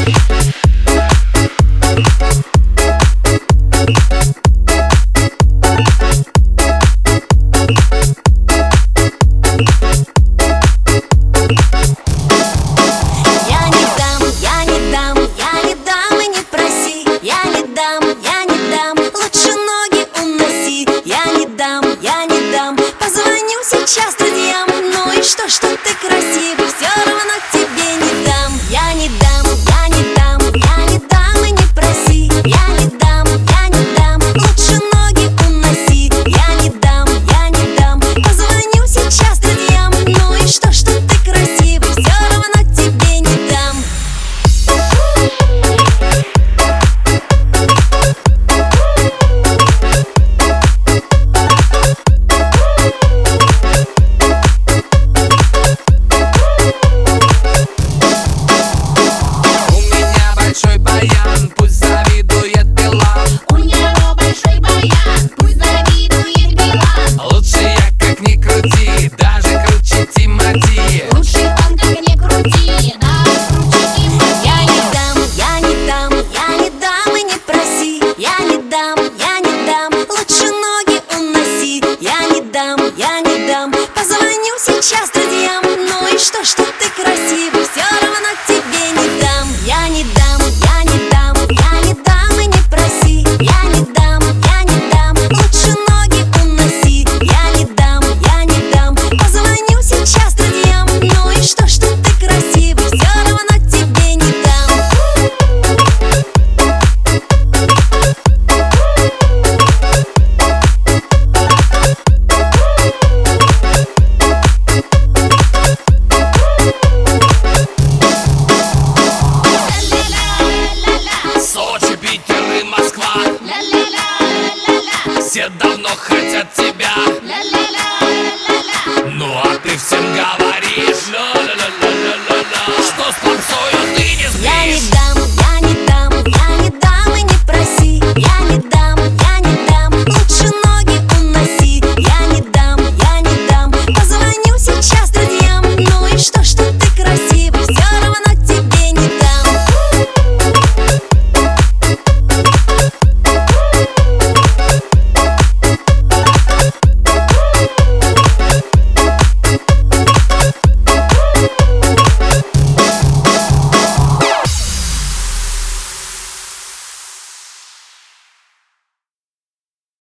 Сейчас друзьям, ну и что ты красивый, все равно тебе не дам. Я не дам, я не дам, я не дам и не проси. Я не дам, я не дам, лучше ноги уноси. Я не дам, я не дам, позвоню сейчас друзьям, ну и что ты красивый, все равно тебе не дам. Я не дам, позвоню сейчас друзьям, ну и что ты красивый, все равно тебе не дам. Я не дам, я не дам, я не дам и не проси. Я не дам, я не дам, лучше ноги уноси. Я не дам, я не дам, позвоню сейчас друзьям, ну и что ты красивый, все равно тебе не дам. Все